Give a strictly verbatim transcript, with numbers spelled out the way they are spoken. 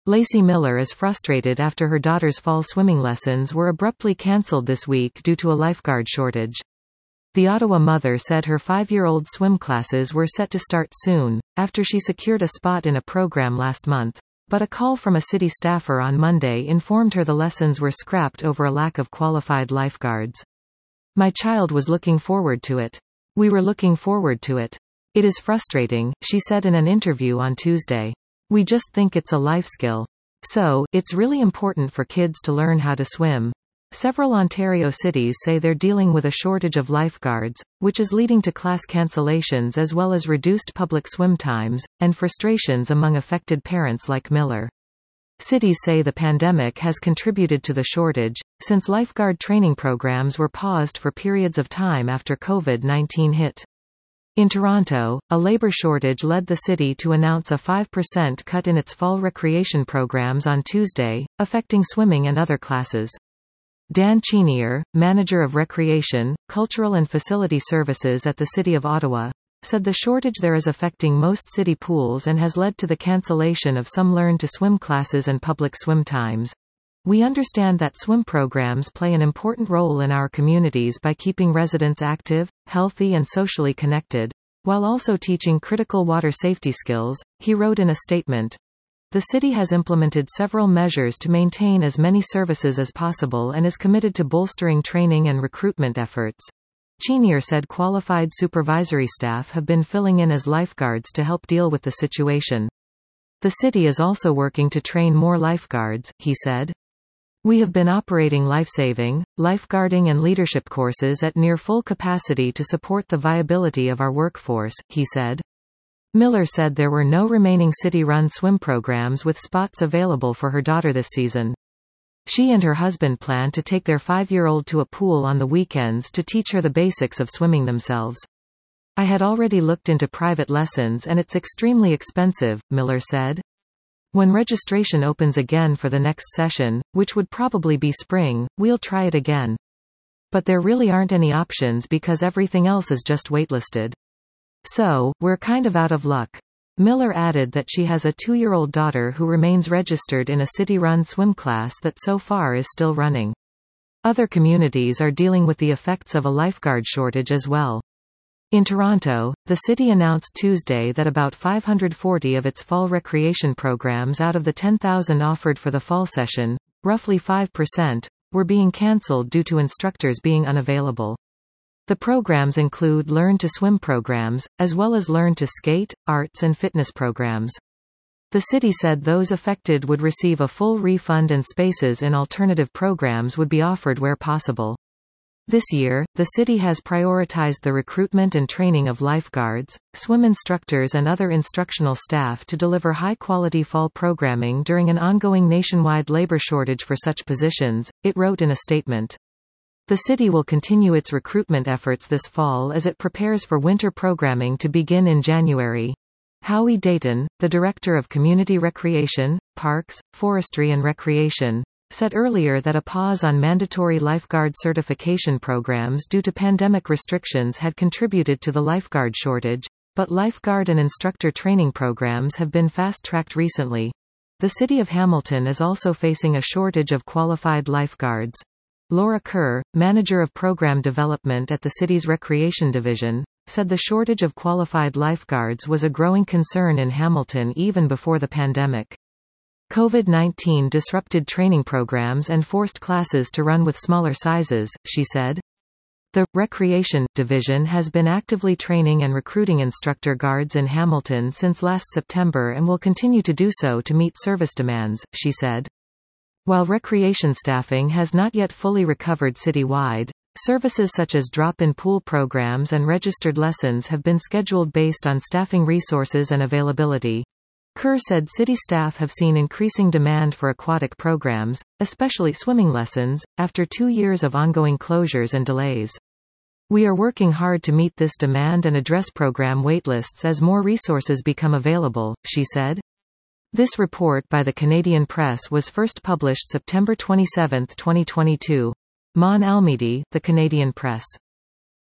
Lacey Miller is frustrated after her daughter's fall swimming lessons were abruptly cancelled this week due to a lifeguard shortage. The Ottawa mother said her five-year-old swim classes were set to start soon, after she secured a spot in a program last month, but a call from a city staffer on Monday informed her the lessons were scrapped over a lack of qualified lifeguards. "My child was looking forward to it. We were looking forward to it. It is frustrating," she said in an interview on Tuesday. "We just think it's a life skill. So, it's really important for kids to learn how to swim." Several Ontario cities say they're dealing with a shortage of lifeguards, which is leading to class cancellations as well as reduced public swim times, and frustrations among affected parents like Miller. Cities say the pandemic has contributed to the shortage, since lifeguard training programs were paused for periods of time after COVID nineteen hit. In Toronto, a labour shortage led the city to announce a five percent cut in its fall recreation programs on Tuesday, affecting swimming and other classes. Dan Chenier, manager of recreation, cultural and facility services at the City of Ottawa, said the shortage there is affecting most city pools and has led to the cancellation of some learn-to-swim classes and public swim times. "We understand that swim programs play an important role in our communities by keeping residents active, healthy and socially connected, while also teaching critical water safety skills," he wrote in a statement. The city has implemented several measures to maintain as many services as possible and is committed to bolstering training and recruitment efforts. Chenier said qualified supervisory staff have been filling in as lifeguards to help deal with the situation. "The city is also working to train more lifeguards," he said. "We have been operating lifesaving, lifeguarding and leadership courses at near full capacity to support the viability of our workforce," he said. Miller said there were no remaining city-run swim programs with spots available for her daughter this season. She and her husband plan to take their five-year-old to a pool on the weekends to teach her the basics of swimming themselves. "I had already looked into private lessons and it's extremely expensive," Miller said. "When registration opens again for the next session, which would probably be spring, we'll try it again. But there really aren't any options because everything else is just waitlisted. So, we're kind of out of luck." Miller added that she has a two-year-old daughter who remains registered in a city-run swim class that so far is still running. Other communities are dealing with the effects of a lifeguard shortage as well. In Toronto, the city announced Tuesday that about five hundred forty of its fall recreation programs out of the ten thousand offered for the fall session, roughly five percent, were being cancelled due to instructors being unavailable. The programs include learn-to-swim programs, as well as learn-to-skate, arts and fitness programs. The city said those affected would receive a full refund and spaces in alternative programs would be offered where possible. This year, the city has prioritized the recruitment and training of lifeguards, swim instructors and other instructional staff to deliver high-quality fall programming during an ongoing nationwide labor shortage for such positions, it wrote in a statement. The city will continue its recruitment efforts this fall as it prepares for winter programming to begin in January. Howie Dayton, the Director of Community Recreation, Parks, Forestry and Recreation, said earlier that a pause on mandatory lifeguard certification programs due to pandemic restrictions had contributed to the lifeguard shortage, but lifeguard and instructor training programs have been fast-tracked recently. The city of Hamilton is also facing a shortage of qualified lifeguards. Laura Kerr, manager of program development at the city's recreation division, said the shortage of qualified lifeguards was a growing concern in Hamilton even before the pandemic. COVID nineteen disrupted training programs and forced classes to run with smaller sizes, she said. The Recreation Division has been actively training and recruiting instructor guards in Hamilton since last September and will continue to do so to meet service demands, she said. While recreation staffing has not yet fully recovered citywide, services such as drop-in pool programs and registered lessons have been scheduled based on staffing resources and availability. Kerr said city staff have seen increasing demand for aquatic programs, especially swimming lessons, after two years of ongoing closures and delays. "We are working hard to meet this demand and address program waitlists as more resources become available," she said. This report by the Canadian Press was first published September twenty-seventh, twenty twenty-two. Mon Almeida, The Canadian Press.